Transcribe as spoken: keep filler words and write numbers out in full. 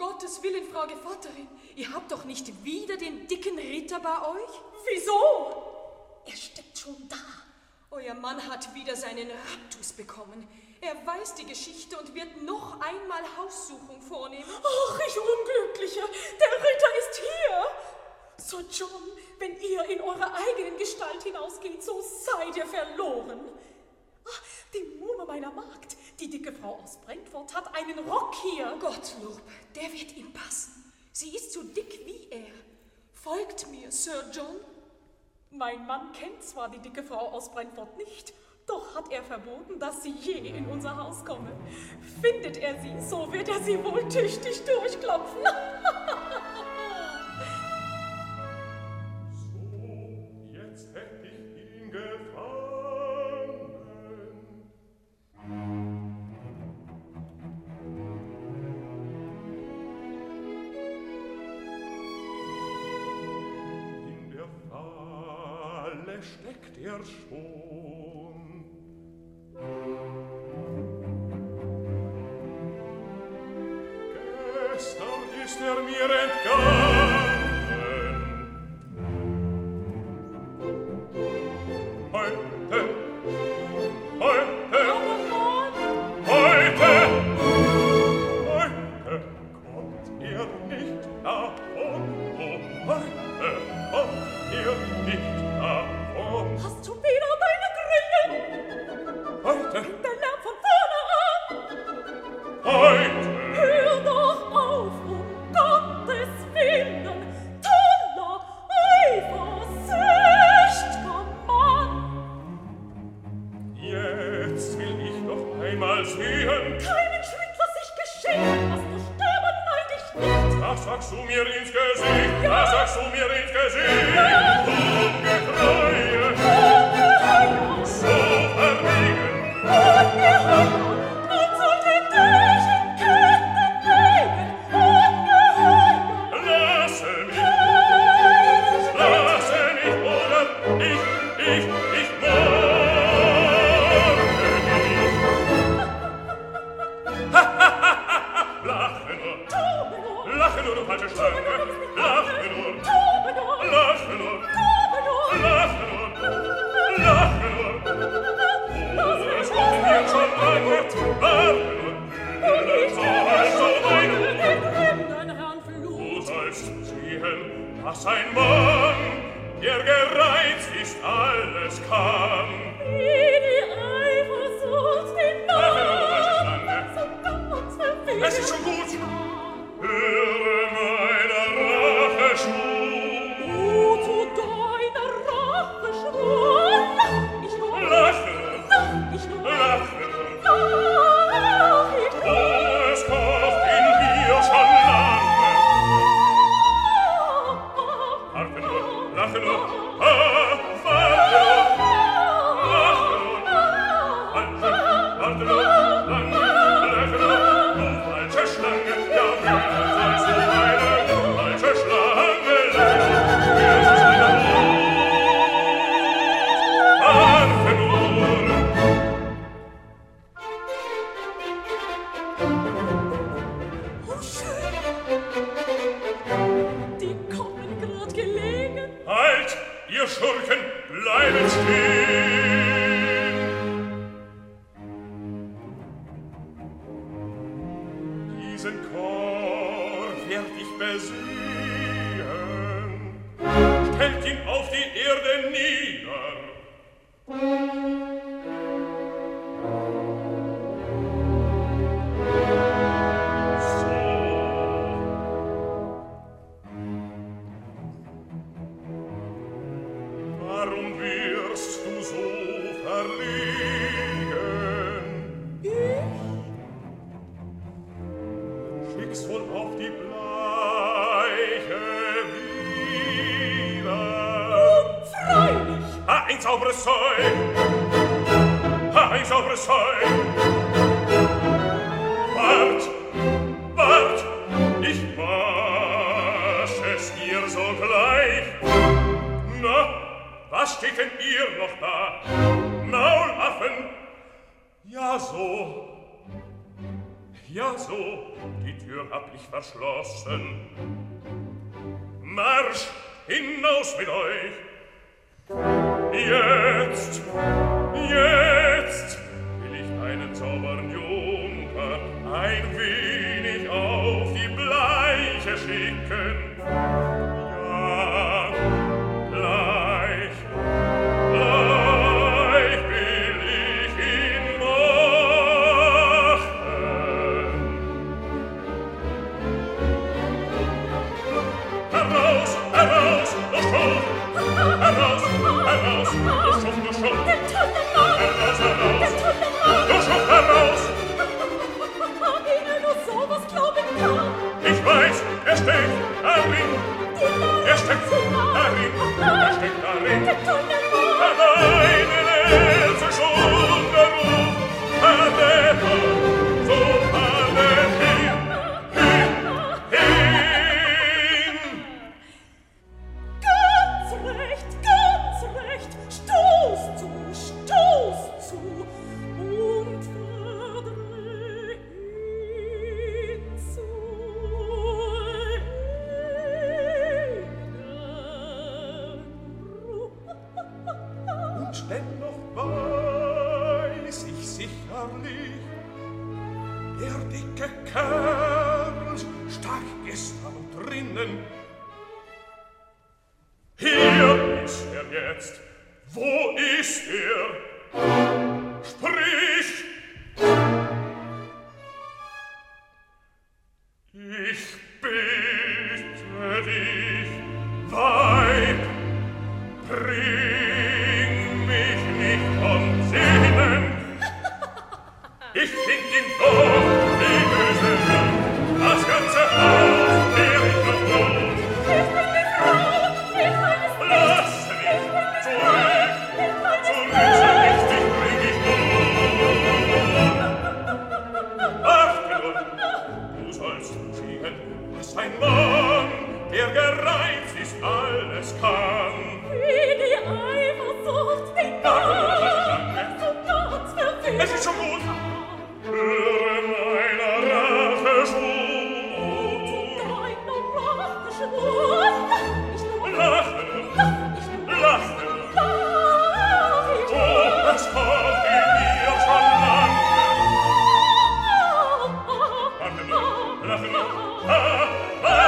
Gottes Willen, Frau Gevatterin, ihr habt doch nicht wieder den dicken Ritter bei euch? Wieso? Er steckt schon da. Euer Mann hat wieder seinen Raptus bekommen. Er weiß die Geschichte und wird noch einmal Haussuchung vornehmen. Ach, ich Unglückliche, der Ritter ist hier. Sir John, wenn ihr in eurer eigenen Gestalt hinausgeht, so seid ihr verloren. Ach, die Muhme meiner Magd, die dicke Frau aus Brentford, hat einen Rock hier. Gottlob, der wird ihm passen. Sie ist so dick wie er. Folgt mir, Sir John. Mein Mann kennt zwar die dicke Frau aus Brentford nicht, doch hat er verboten, dass sie je in unser Haus komme. Findet er sie, so wird er sie wohl tüchtig durchklopfen. So, jetzt hätt ich ihn gefangen. In der Falle steckt er schon. Gestern ist er mir entgangen. Heute, heute, heute, heute kommt er nicht davon. Oh, heute kommt er nicht davon. Hast du wieder deine Grille? Heute, Der Lärm von vorne an. heute. Hör doch auf, um Gottes Willen, toller, eifersüchtiger Mann. Jetzt will ich noch einmal sehen. Keinen Schritt lass ich geschehen, lass du sterben, nein, dich nicht. Das sagst du mir ins Gesicht, das sagst du mir ins Gesicht. Ungetreue, Ungeheuer, so verwegen. ungeheuer, man sollte dich in Ketten legen. Ungeheuer, Lasse mich, keinen Schritt. lasse mich, oder ich, ich, ich morge dich. Lache nur, Tobe nur, lache nur, du falsche Schlange. Lache nur, tobe nur, lache nur, tobe nur. lache nur, lache nur. Es kommt mir schon lange, lache nur. Also mein, Den fremden Herrn Fluch. du sollst sehen, dass ein Mann, der gereizt ist, alles kann. Wie die Eifersucht den Lache nur, du falsche Schlange. so ganz verwirrt. Es ist schon gut. Höre meiner Rache Schwur. Oh, zu deiner Rache schwur. Lach ich nur, Lache, lach ich nur, lache. lach ich nur. Oh, es kocht in mir schon lange. Warte nur, lache nur. Ah, warte nur, lache nur. Warte, warte nur, lange, lache nur. Du falsche Schlange, ja, wer sollst du eine falsche Schlange lachen? Wer sollst du eine Warte nur. Oh, schön. Die kommen grad gelegen. Halt, ihr Schurken, bleibt stehen! Diesen Chor werd ich besehen. Stellt ihn auf die Erde nieder. Warum wirst du so verlegen? Schick's wohl auf die bleiche wieder. Freilich. Ha, ein sauberes Zeug! Ha, ein sauberes Zeug! Wart, wart, ich wasch es dir sogleich. Na, was steht denn ihr noch da? Maulaffen? Ja, so. Ja, so, die Tür hab ich verschlossen. Marsch, hinaus mit euch! Jetzt, jetzt will ich deinen zaubern Junker ein wenig auf die Bleiche schicken. Ja, gleich, gleich will ich ihn machen. Heraus, heraus, du Schuft! Heraus, heraus, du Schuft, du Schuft! Heraus, heraus, du Schuft, heraus! Wie er nur sowas glauben kann! Ich weiß, er steckt darin! Er steckt darin! Er steckt darin! Allein in Else schon der Ruf! Alle, so alle hin, hin, hin! Ganz recht, ganz recht! Stoß zu, stoß zu! Und verdreh ihn zu Und dennoch weiß ich sicherlich, der dicke Kerl stak gestern drinnen. Hier ist er jetzt. Wo ist er? Sprich! Ich bitte dich, Weib, bring mich nicht von Sinnen. Ich find ihn doch, wie böse Nacht, das ganze Haus, der ich verwohnt. Lass mich zurück, zurück, so richtig bring ich um. Achte nur, du sollst schieben, was ein Mann, der gereizt ist, alles kann. Wie die Eifersucht den Mann so ganz verfehlt. Es ist schon gut. Höre meiner Rache Schwur. Deiner Rache Schwur. Lache, lache. Oh, es kommt in mir schon lang. Warte nur, lache nur. Ah, ah.